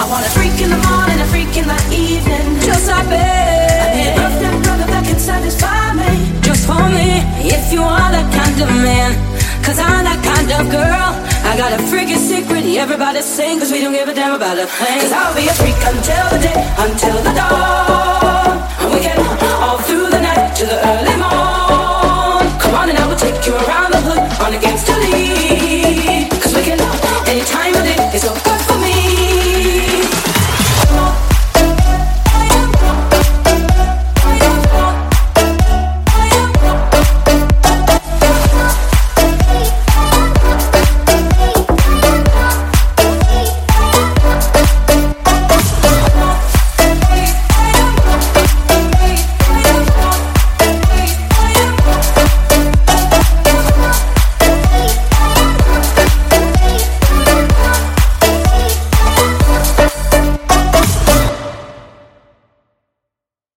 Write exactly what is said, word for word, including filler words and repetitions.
want a freak in the morning, a freak in the evening. Just like me. I need a girlfriend, brother that can satisfy me. Just for me, if you are that kind of man. Cause I'm that kind of girl. I got a freaking secret, everybody sing. Cause we don't give a damn about a thing. Cause I'll be a freak until the day, until the dawn. And we can all through the night to the early